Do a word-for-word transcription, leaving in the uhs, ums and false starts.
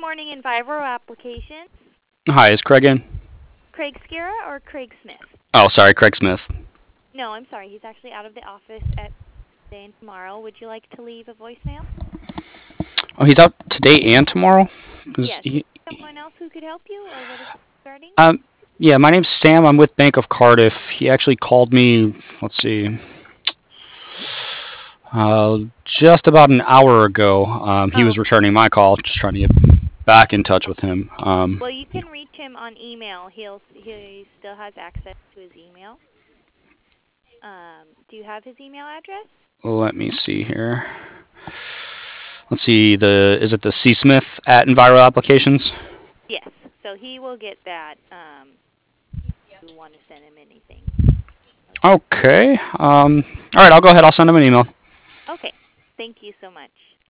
morning, Enviro Applications. Hi, is Craig in? Craig Skira or Craig Smith? Oh, sorry, Craig Smith. No, I'm sorry. He's actually out of the office at today and tomorrow. Would you like to leave a voicemail? Oh, he's out today and tomorrow? 'Cause Yes. he, Someone else who could help you, or what is it starting? um, yeah, my name's Sam. I'm with Bank of Cardiff. He actually called me, let's see, uh, just about an hour ago. Um, he Oh, was returning my call, just trying to get back in touch with him. Um, well, you can reach him on email. He'll he still has access to his email. Um, do you have his email address? let me see here. Let's see, the is it the C Smith at Enviro Applications? Yes. So he will get that. Um, if you want to send him anything. Okay. Um, all right, I'll go ahead. I'll send him an email. Okay. Thank you so much.